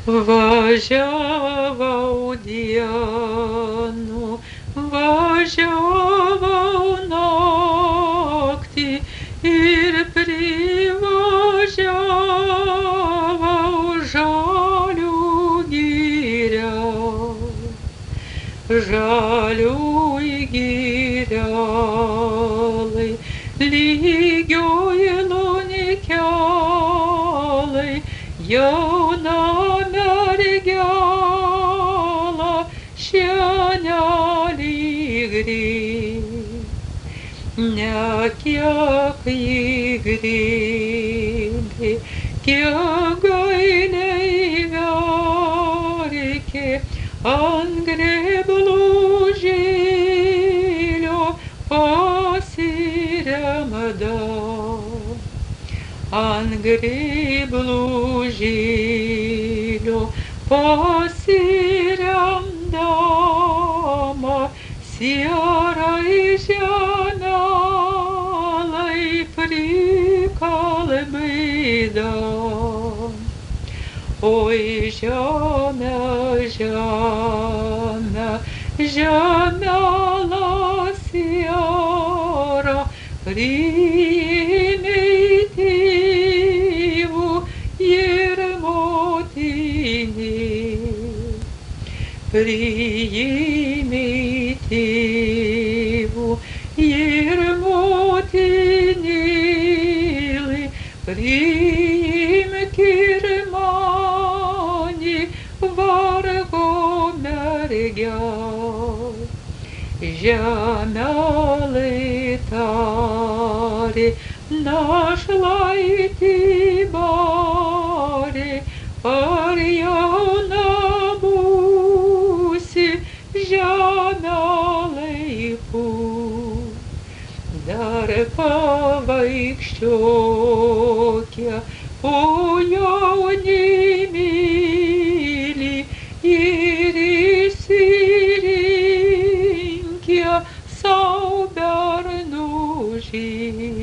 Važiavau dienų, važiavau naktį ir privažiavau žalių girią. Žaliųj girialai, lygioj lunikelai, jauna mergela šienelį grįž. Ne kiek jį grįžė, kiek gailiai verkė, ant grėblų žilio pasiremda. Ant grėblų žilio pasiremdama, sierai žemelai prikalbėda. Oi žeme, žeme, žemela siera, primityvų ir motinį. Primityvų ir motinėlį, priimk ir mani vargo mergel. Žemelai tarė, našlaitį barė, ar jauna būsi, žemelai pūs. Dar pavaikščiokia po jaunimėlį ir išsirinkia sau bernužį.